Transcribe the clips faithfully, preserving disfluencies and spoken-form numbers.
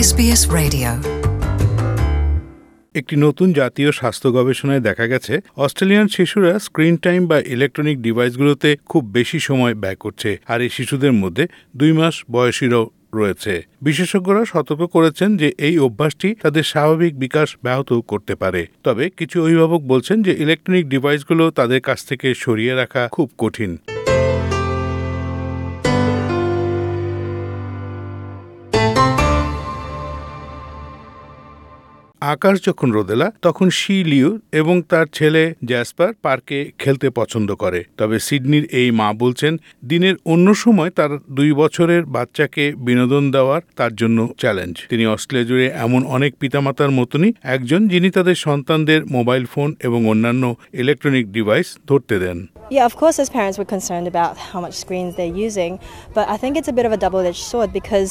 S B S Radio. একটি নতুন জাতীয় স্বাস্থ্য গবেষণায় দেখা গেছে অস্ট্রেলিয়ান শিশুরা স্ক্রিন টাইম বা ইলেকট্রনিক ডিভাইসগুলোতে খুব বেশি সময় ব্যয় করছে, আর এই শিশুদের মধ্যে দুই মাস বয়সীরাও রয়েছে। বিশেষজ্ঞরা সতর্ক করেছেন যে এই অভ্যাসটি তাদের স্বাভাবিক বিকাশ ব্যাহত করতে পারে। তবে কিছু অভিভাবক বলছেন যে ইলেকট্রনিক ডিভাইসগুলো তাদের কাছ থেকে সরিয়ে রাখা খুব কঠিন। আকাশ যখন রোদেলা তখন শি লিউ এবং তার ছেলে জ্যাসপার পার্কে খেলতে পছন্দ করে। তবে সিডনির এই মা বলছেন দিনের অন্য সময় তার দুই বছরের বাচ্চাকে বিনোদন দেওয়ার তার জন্য চ্যালেঞ্জ। তিনি অস্ট্রেলিয়া জুড়ে এমন অনেক পিতামাতার মতনই একজন যিনি তাদের সন্তানদের মোবাইল ফোন এবং অন্যান্য ইলেকট্রনিক ডিভাইস ধরতে দেন। Yeah, of course as parents we're concerned about how much screens they're using, but I think it's a bit of a double-edged sword because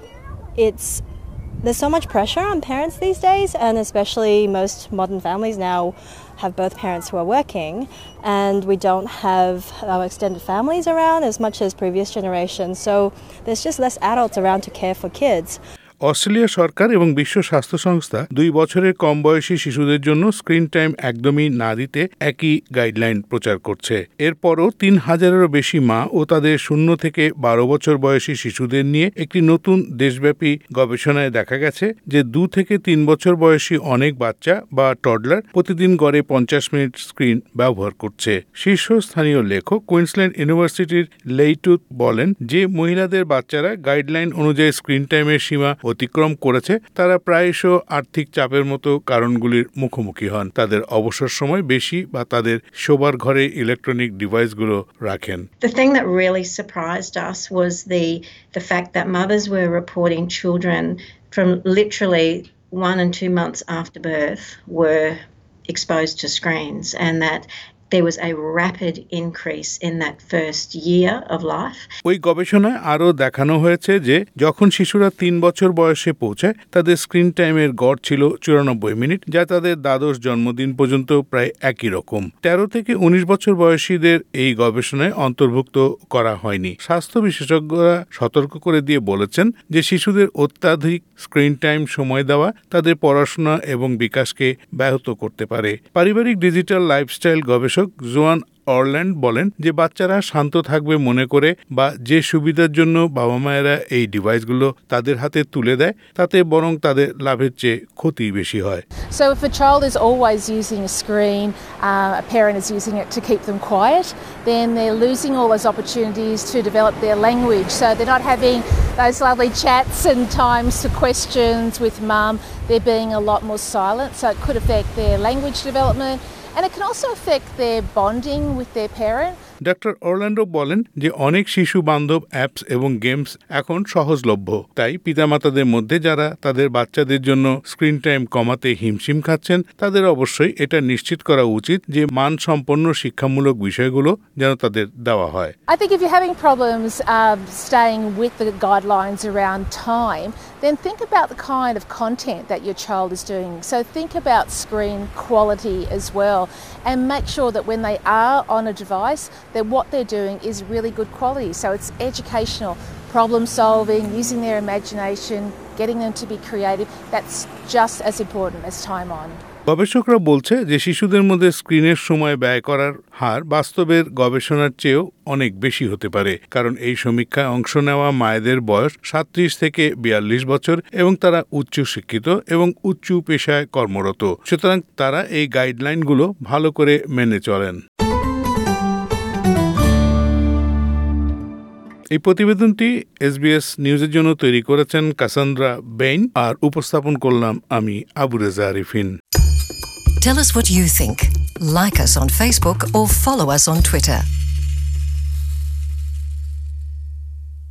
it's there's so much pressure on parents these days, and especially most modern families now have both parents who are working, and we don't have our extended families around as much as previous generations, so there's just less adults around to care for kids. Australia সরকার এবং বিশ্ব স্বাস্থ্য সংস্থা দুই বছরের কম বয়সী শিশুদের জন্য স্ক্রিন টাইম একদমই না দিতে একই গাইডলাইন প্রচার করছে। এরপরও তিন হাজারেরও বেশি মা ও তাদের শূন্য থেকে বারো বছর বয়সী শিশুদের নিয়ে একটি নতুন দেশব্যাপী গবেষণায় দেখা গেছে যে দু থেকে তিন বছর বয়সী অনেক বাচ্চা বা টডলার প্রতিদিন গড়ে পঞ্চাশ মিনিট স্ক্রিন ব্যবহার করছে। শীর্ষস্থানীয় লেখক কুইন্সল্যান্ড ইউনিভার্সিটির লেইটুথ বলেন যে মহিলাদের বাচ্চারা গাইডলাইন অনুযায়ী স্ক্রিন টাইমের সীমা অতিক্রম করেছে তারা প্রায়শ আর্থিক চাপের মতো কারণগুলির মুখোমুখি হন। তাদের অবসর সময় বেশি বা তাদের শোবার ঘরে ইলেকট্রনিক ডিভাইসগুলো রাখেন। The thing that really surprised us was the the fact that mothers were reporting children from literally one and two months after birth were exposed to screens, and that there was a rapid increase in that first year of life. ওই গবেষণায় আরও দেখানো হয়েছে যে যখন শিশুরা তিন বছর বয়সে পৌঁছায় তাদের স্ক্রিন টাইমের গড় ছিল চুরানব্বই মিনিট, যা তাদের দ্বাদশ জন্মদিন পর্যন্ত প্রায় একই রকম। তেরো থেকে উনিশ বছর বয়সীদের এই গবেষণায় অন্তর্ভুক্ত করা হয়নি। স্বাস্থ্য বিশেষজ্ঞরা সতর্ক করে দিয়ে বলেছেন যে শিশুদের অত্যাধিক স্ক্রিন টাইম সময় দেওয়া তাদের পড়াশোনা এবং বিকাশকে ব্যাহত করতে পারে। পারিবারিক ডিজিটাল লাইফস্টাইল গবেষক জোয়ান অরল্যান্ড বলেন যে বাচ্চারা শান্ত থাকবে মনে করে বা যে সুবিধার জন্য বাবা মায়েরা এই ডিভাইসগুলো তাদের হাতে তুলে দেয় তাতে বরং তাদের লাভের চেয়ে ক্ষতি বেশি হয়। So if a child is always using a screen, uh, a parent is using it to keep them quiet, then they're losing all those opportunities to develop their language. So they're not having those lovely chats and times for questions with mum. They're being a lot more silent, so it could affect their language development. And it can also affect their bonding with their parent. Doctor Orlando বলেন যে অনেক শিশু বান্ধব apps এবং games এখন সহজলভ্য, তাই পিতামাতাদের মধ্যে যারা তাদের বাচ্চাদের জন্য স্ক্রিন টাইম কমাতে হিমশিম খাচ্ছেন তাদের অবশ্যই এটা নিশ্চিত করা উচিত যে মানসম্পন্ন শিক্ষামূলক বিষয়গুলো যেন তাদের দেওয়া হয়। I think if you're having problems uh, staying with the guidelines around time, then think about the kind of content that your child is doing. So think about screen quality as well, and make sure that when they are on a device that what they're doing is really good quality. So it's educational, problem solving, using their imagination, getting them to be creative. That's just as important as time on. গবেষকরা বলছে যে শিশুদের মধ্যে স্ক্রিনের সময় ব্যয় করার হার বাস্তবের গবেষণার চেয়েও অনেক বেশি হতে পারে, কারণ এই সমীক্ষায় অংশ নেওয়া মায়েদের বয়স সাতত্রিশ থেকে বিয়াল্লিশ বছর এবং তারা উচ্চ শিক্ষিত এবং উচ্চ পেশায় কর্মরত। সুতরাং তারা এই গাইডলাইনগুলো ভালো করে মেনে চলেন। এই প্রতিবেদনটি এসবিএস নিউজের জন্য তৈরি করেছেন কাসান্দ্রা বেইন, আর উপস্থাপন করলাম আমি Abu Reza Arifin. Tell us what you think. Like us on Facebook or follow us on Twitter.